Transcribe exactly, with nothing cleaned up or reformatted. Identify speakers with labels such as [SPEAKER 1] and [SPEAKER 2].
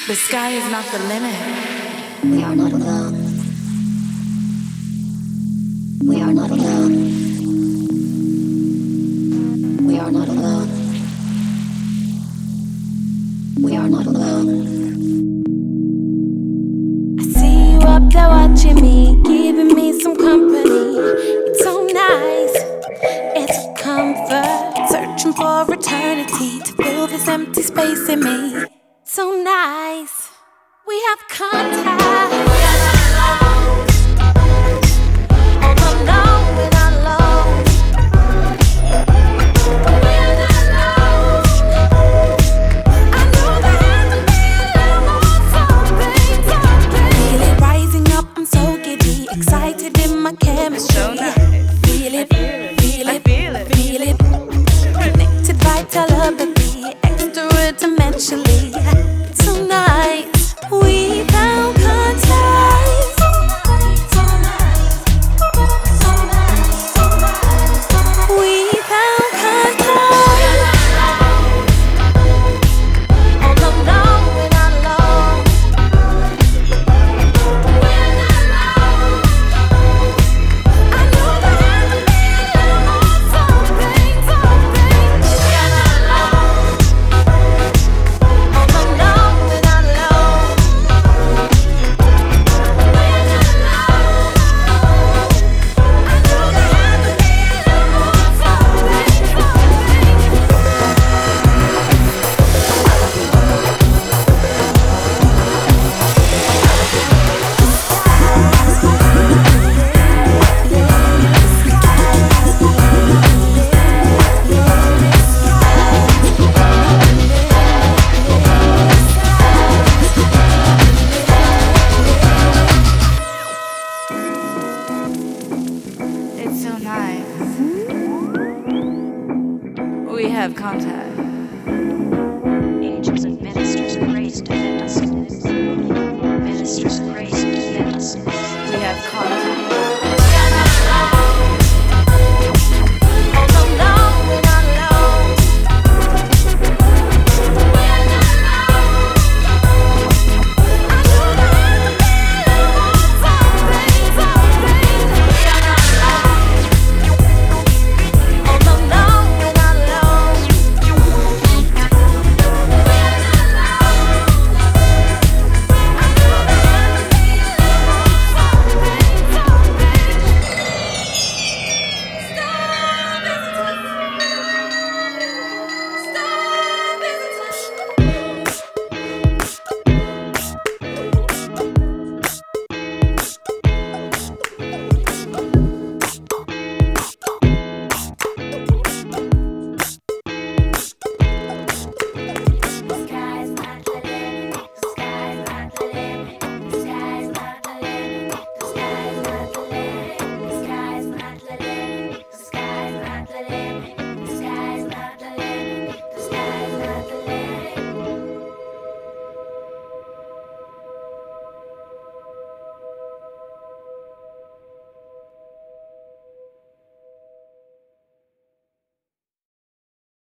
[SPEAKER 1] The sky is not the limit.
[SPEAKER 2] We are not alone. We are not alone. We are not alone. We are not alone.
[SPEAKER 3] I see you up there watching me, giving me some company. It's so nice, it's a comfort. Searching for eternity to fill this empty space in me. So nice, we have contact. We are not alone. Oh no, we're not alone. We are not alone. I know there has to be a little more something, something. Feel it rising up, I'm so giddy, excited in my chemistry.
[SPEAKER 4] So nice.
[SPEAKER 3] Feel it, feel it, feel it, feel it. Connected by telepathy, extra dimensionally. So nice.